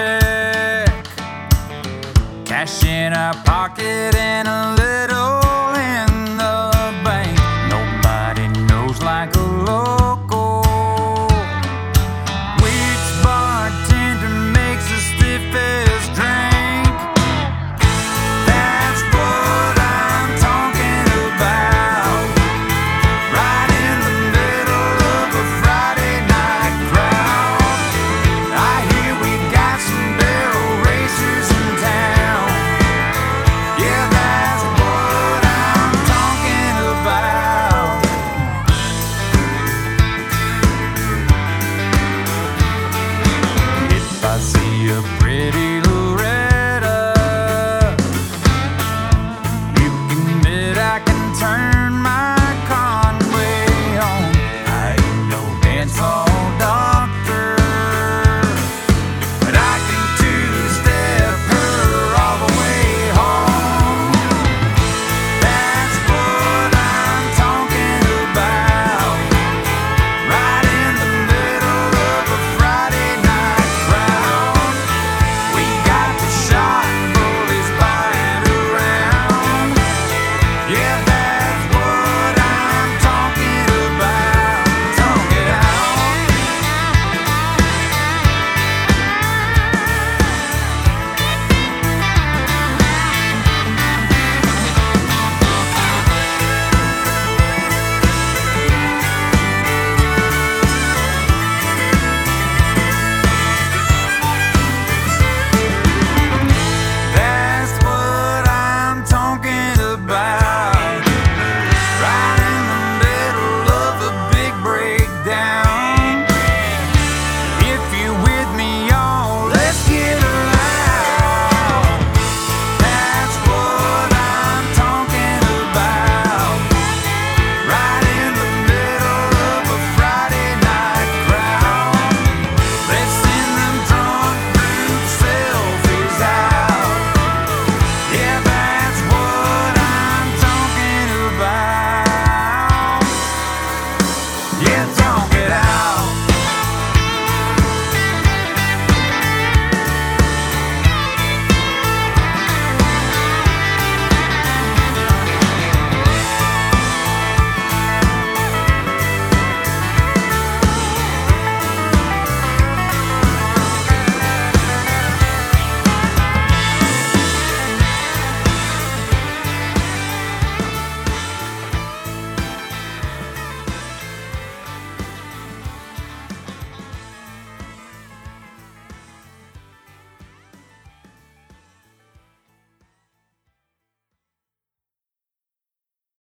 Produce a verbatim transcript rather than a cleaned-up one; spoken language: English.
check, cash in our pocket and a little in the bank. Nobody knows like a local which bartender makes the stiffest drink. That's what I'm talking about, right in the middle of a Friday night crowd. I hear we got some barrel racers in town. Yeah, that's what I'm talking about. If I see a pretty